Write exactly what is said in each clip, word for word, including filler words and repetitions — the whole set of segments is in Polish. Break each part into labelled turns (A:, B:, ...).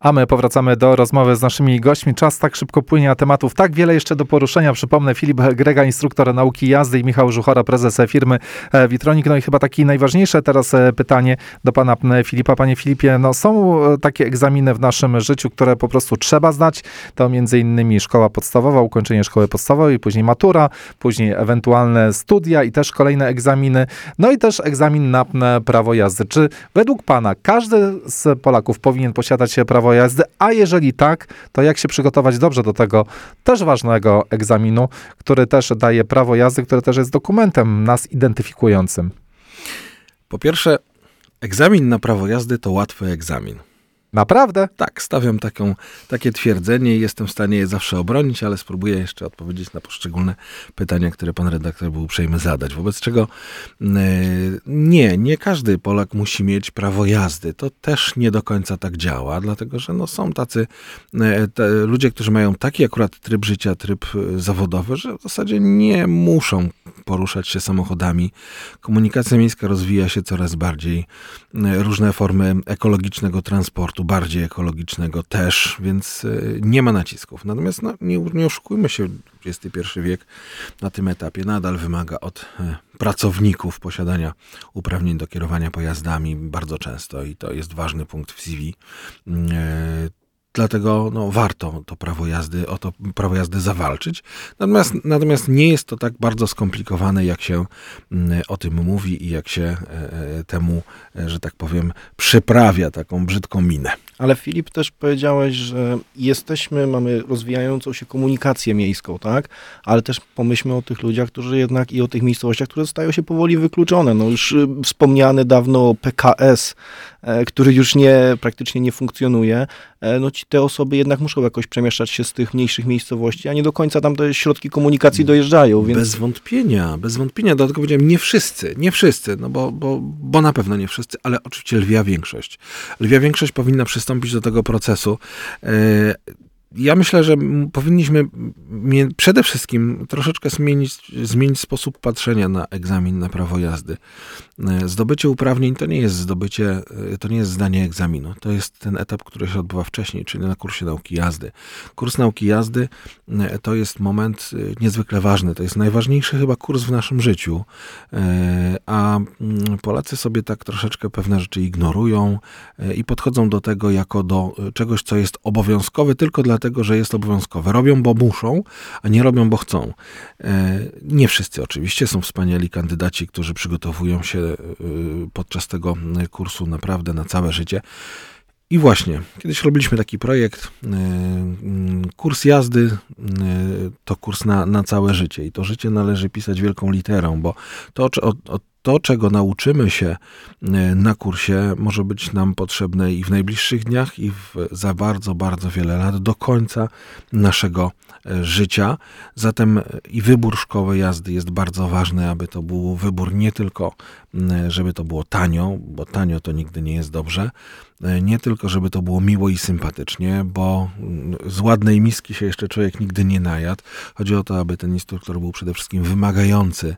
A: A my powracamy do rozmowy z naszymi gośćmi. Czas tak szybko płynie, a tematów tak wiele jeszcze do poruszenia. Przypomnę, Filip Grega, instruktor nauki jazdy, i Michał Żuchora, prezes firmy Vitronik. No i chyba takie najważniejsze teraz pytanie do pana Filipa. Panie Filipie, no są takie egzaminy w naszym życiu, które po prostu trzeba zdać. To między innymi szkoła podstawowa, ukończenie szkoły podstawowej, później matura, później ewentualne studia i też kolejne egzaminy. No i też egzamin na prawo jazdy. Czy według pana każdy z Polaków powinien posiadać prawo jazdy, a jeżeli tak, to jak się przygotować dobrze do tego też ważnego egzaminu, który też daje prawo jazdy, który też jest dokumentem nas identyfikującym?
B: Po pierwsze, egzamin na prawo jazdy to łatwy egzamin.
A: Naprawdę?
B: Tak, stawiam taką, takie twierdzenie i jestem w stanie je zawsze obronić, ale spróbuję jeszcze odpowiedzieć na poszczególne pytania, które pan redaktor był uprzejmy zadać. Wobec czego yy, nie, nie każdy Polak musi mieć prawo jazdy. To też nie do końca tak działa, dlatego że no, są tacy yy, te, ludzie, którzy mają taki akurat tryb życia, tryb zawodowy, że w zasadzie nie muszą poruszać się samochodami. Komunikacja miejska rozwija się coraz bardziej. Yy, różne formy ekologicznego transportu, bardziej ekologicznego też, więc nie ma nacisków. Natomiast no, nie, nie oszukujmy się, dwudziesty pierwszy wiek na tym etapie nadal wymaga od pracowników posiadania uprawnień do kierowania pojazdami bardzo często i to jest ważny punkt w C V. Dlatego no, warto to prawo jazdy, o to prawo jazdy zawalczyć. Natomiast, natomiast nie jest to tak bardzo skomplikowane, jak się mm, o tym mówi i jak się e, temu, e, że tak powiem, przyprawia taką brzydką minę.
C: Ale Filip, też powiedziałeś, że jesteśmy, mamy rozwijającą się komunikację miejską, tak? Ale też pomyślmy o tych ludziach, którzy jednak i o tych miejscowościach, które stają się powoli wykluczone. No już y, wspomniany dawno P K S, e, który już nie, praktycznie nie funkcjonuje. E, no ci te osoby jednak muszą jakoś przemieszczać się z tych mniejszych miejscowości, a nie do końca tam te środki komunikacji dojeżdżają. Więc...
B: Bez wątpienia, bez wątpienia. Dlatego powiedziałem, nie wszyscy, nie wszyscy, no bo, bo, bo na pewno nie wszyscy, ale oczywiście lwia większość. Lwia większość powinna przystąpić do tego procesu. Ja myślę, że powinniśmy przede wszystkim troszeczkę zmienić, zmienić sposób patrzenia na egzamin na prawo jazdy. Zdobycie uprawnień to nie jest zdobycie, to nie jest zdanie egzaminu. To jest ten etap, który się odbywa wcześniej, czyli na kursie nauki jazdy. Kurs nauki jazdy to jest moment niezwykle ważny. To jest najważniejszy chyba kurs w naszym życiu. A Polacy sobie tak troszeczkę pewne rzeczy ignorują i podchodzą do tego jako do czegoś, co jest obowiązkowe tylko dla Dlatego, że jest obowiązkowe. Robią, bo muszą, a nie robią, bo chcą. Nie wszyscy oczywiście. Są wspaniali kandydaci, którzy przygotowują się podczas tego kursu naprawdę na całe życie. I właśnie, kiedyś robiliśmy taki projekt, kurs jazdy to kurs na, na całe życie. I to życie należy pisać wielką literą, bo to, o, o, to, czego nauczymy się na kursie, może być nam potrzebne i w najbliższych dniach, i w, za bardzo, bardzo wiele lat, do końca naszego życia. Zatem i wybór szkoły jazdy jest bardzo ważny, aby to był wybór nie tylko, żeby to było tanio, bo tanio to nigdy nie jest dobrze, nie tylko, żeby to było miło i sympatycznie, bo z ładnej miski się jeszcze człowiek nigdy nie najadł. Chodzi o to, aby ten instruktor był przede wszystkim wymagający,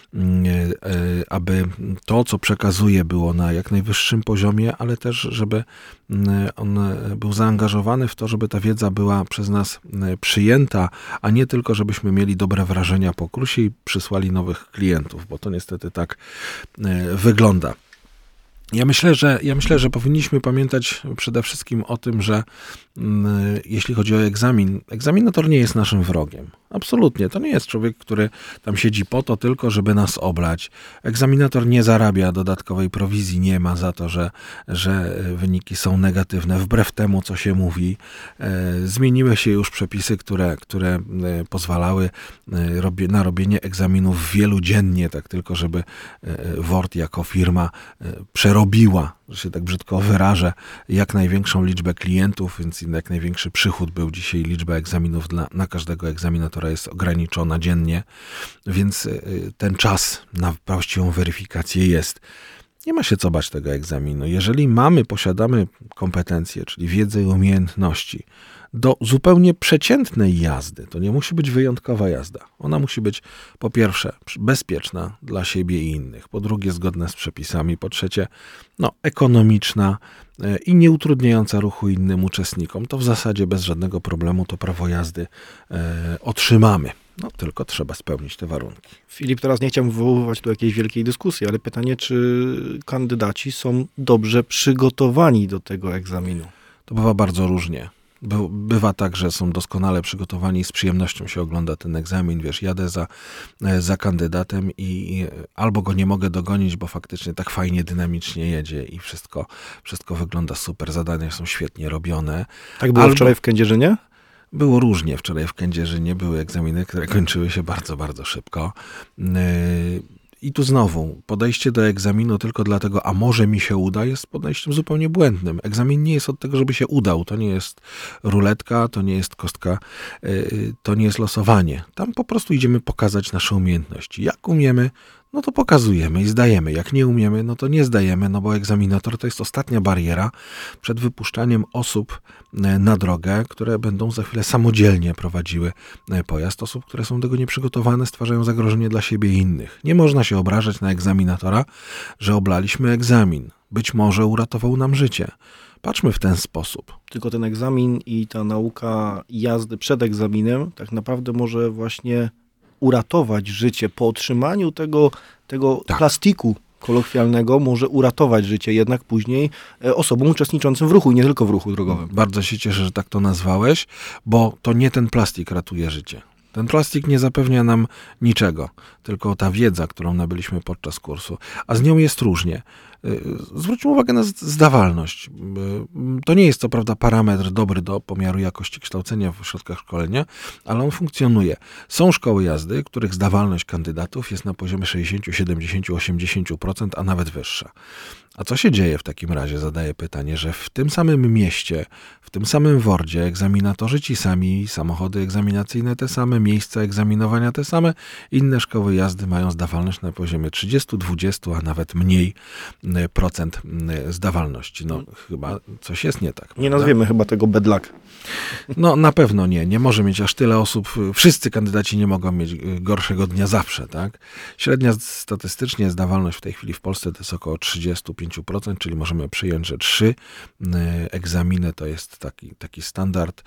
B: aby to, co przekazuje, było na jak najwyższym poziomie, ale też, żeby on był zaangażowany w to, żeby ta wiedza była przez nas przyjęta, a nie tylko, żebyśmy mieli dobre wrażenia po kursie i przysłali nowych klientów, bo to niestety tak wygląda. Ja myślę, że, ja myślę, że powinniśmy pamiętać przede wszystkim o tym, że mm, jeśli chodzi o egzamin, egzaminator nie jest naszym wrogiem. Absolutnie. To nie jest człowiek, który tam siedzi po to tylko, żeby nas oblać. Egzaminator nie zarabia dodatkowej prowizji, nie ma za to, że, że wyniki są negatywne, wbrew temu, co się mówi. E, zmieniły się już przepisy, które, które e, pozwalały e, robie, na robienie egzaminów wielu dziennie, tak tylko, żeby e, W O R T jako firma e, przerobiła, że się tak brzydko wyrażę, jak największą liczbę klientów, więc jak największy przychód był. Dzisiaj liczba egzaminów dla, na każdego egzaminatora jest ograniczona dziennie, więc ten czas na właściwą weryfikację jest. Nie ma się co bać tego egzaminu. Jeżeli mamy, posiadamy kompetencje, czyli wiedzę i umiejętności do zupełnie przeciętnej jazdy, to nie musi być wyjątkowa jazda. Ona musi być po pierwsze bezpieczna dla siebie i innych, po drugie zgodna z przepisami, po trzecie no, ekonomiczna i nie utrudniająca ruchu innym uczestnikom. To w zasadzie bez żadnego problemu to prawo jazdy e, otrzymamy. No, tylko trzeba spełnić te warunki.
C: Filip, teraz nie chciałbym wywoływać tu jakiejś wielkiej dyskusji, ale pytanie, czy kandydaci są dobrze przygotowani do tego egzaminu?
B: To bywa bardzo różnie. By, bywa tak, że są doskonale przygotowani i z przyjemnością się ogląda ten egzamin. Wiesz, jadę za, za kandydatem i, i albo go nie mogę dogonić, bo faktycznie tak fajnie, dynamicznie jedzie i wszystko, wszystko wygląda super. Zadania są świetnie robione.
C: Tak było
B: albo...
C: wczoraj w Kędzierzynie?
B: Było różnie. Wczoraj w Kędzierzynie były egzaminy, które kończyły się bardzo, bardzo szybko. I tu znowu, podejście do egzaminu tylko dlatego, a może mi się uda, jest podejściem zupełnie błędnym. Egzamin nie jest od tego, żeby się udał. To nie jest ruletka, to nie jest kostka, to nie jest losowanie. Tam po prostu idziemy pokazać nasze umiejętności. Jak umiemy, no to pokazujemy i zdajemy. Jak nie umiemy, no to nie zdajemy, no bo egzaminator to jest ostatnia bariera przed wypuszczaniem osób na drogę, które będą za chwilę samodzielnie prowadziły pojazd. Osób, które są do tego nieprzygotowane, stwarzają zagrożenie dla siebie i innych. Nie można się obrażać na egzaminatora, że oblaliśmy egzamin. Być może uratował nam życie. Patrzmy w ten sposób.
C: Tylko ten egzamin i ta nauka jazdy przed egzaminem tak naprawdę może właśnie uratować życie. Po otrzymaniu tego, tego
B: tak.
C: plastiku kolokwialnego może uratować życie jednak później osobom uczestniczącym w ruchu i nie tylko w ruchu drogowym.
B: Bardzo się cieszę, że tak to nazwałeś, bo to nie ten plastik ratuje życie. Ten plastik nie zapewnia nam niczego, tylko ta wiedza, którą nabyliśmy podczas kursu. A z nią jest różnie. Zwróćmy uwagę na zdawalność. To nie jest co prawda parametr dobry do pomiaru jakości kształcenia w ośrodkach szkolenia, ale on funkcjonuje. Są szkoły jazdy, których zdawalność kandydatów jest na poziomie sześćdziesiąt, siedemdziesiąt, osiemdziesiąt procent, a nawet wyższa. A co się dzieje w takim razie? Zadaję pytanie, że w tym samym mieście, w tym samym wordzie egzaminatorzy ci sami, samochody egzaminacyjne te same, miejsca egzaminowania te same, inne szkoły jazdy mają zdawalność na poziomie trzydzieści, dwadzieścia, a nawet mniej procent zdawalności. No chyba coś jest nie tak.
C: Nie
B: prawda?
C: nazwiemy chyba tego bad luck.
B: No na pewno nie. Nie może mieć aż tyle osób. Wszyscy kandydaci nie mogą mieć gorszego dnia zawsze, tak? Średnia statystycznie zdawalność w tej chwili w Polsce to jest około trzydzieści pięć procent, czyli możemy przyjąć, że trzy egzaminy to jest taki, taki standard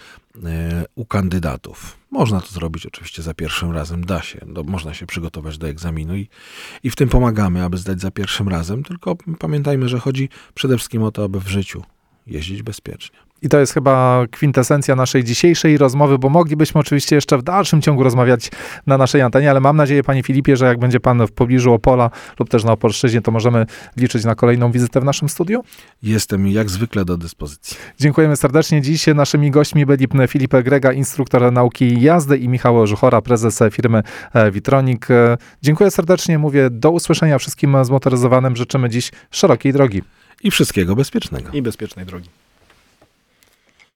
B: u kandydatów. Można to zrobić oczywiście za pierwszym razem, da się. Do, można się przygotować do egzaminu i, i w tym pomagamy, aby zdać za pierwszym razem, tylko pamiętajmy, że chodzi przede wszystkim o to, aby w życiu jeździć bezpiecznie.
A: I to jest chyba kwintesencja naszej dzisiejszej rozmowy, bo moglibyśmy oczywiście jeszcze w dalszym ciągu rozmawiać na naszej antenie, ale mam nadzieję, panie Filipie, że jak będzie pan w pobliżu Opola lub też na Opolszczyźnie, to możemy liczyć na kolejną wizytę w naszym studiu.
B: Jestem jak zwykle do dyspozycji.
A: Dziękujemy serdecznie. Dziś naszymi gośćmi byli Filip Grega, instruktor nauki jazdy, i Michał Żuchora, prezes firmy Vitronic. Dziękuję serdecznie. Mówię do usłyszenia wszystkim zmotoryzowanym. Życzymy dziś szerokiej drogi.
B: I wszystkiego bezpiecznego.
C: I bezpiecznej drogi.